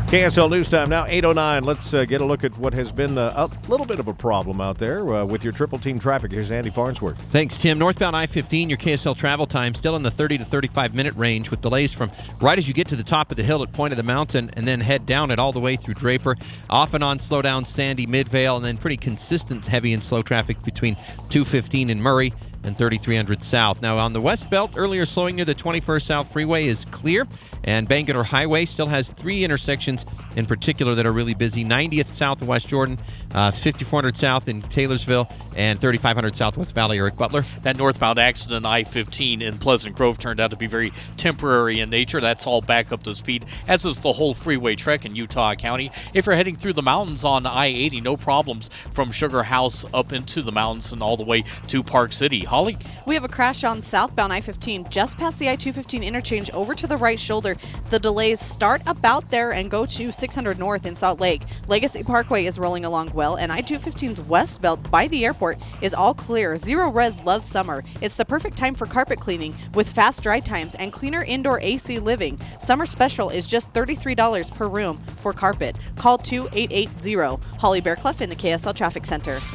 KSL News Time now, 8:09. Let's get a look at what has been a little bit of a problem out there with your triple team traffic. Here's Andy Farnsworth. Thanks, Tim. Northbound I-15, your KSL travel time still in the 30 to 35-minute range with delays from right as you get to the top of the hill at Point of the Mountain and then head down it all the way through Draper. Off and on slowdown Sandy, Midvale, and then pretty consistent heavy and slow traffic between 215 and Murray and 3300 South. Now on the West Belt, earlier slowing near the 21st South Freeway is clear, and Bangalore Highway still has 3 intersections in particular that are really busy. 90th South of West Jordan, 5400 South in Taylorsville, and 3500 Southwest Valley. Eric Butler. That northbound accident I-15 in Pleasant Grove turned out to be very temporary in nature. That's all back up to speed, as is the whole freeway trek in Utah County. If you're heading through the mountains on I-80, no problems from Sugar House up into the mountains and all the way to Park City. Holly? We have a crash on southbound I-15 just past the I-215 interchange over to the right shoulder. The delays start about there and go to 600 North in Salt Lake. Legacy Parkway is rolling along well, and I-215's west belt by the airport is all clear. Zero Res loves summer. It's the perfect time for carpet cleaning with fast dry times and cleaner indoor AC living. Summer special is just $33 per room for carpet. Call 2880. Holly Bearclough in the KSL Traffic Center.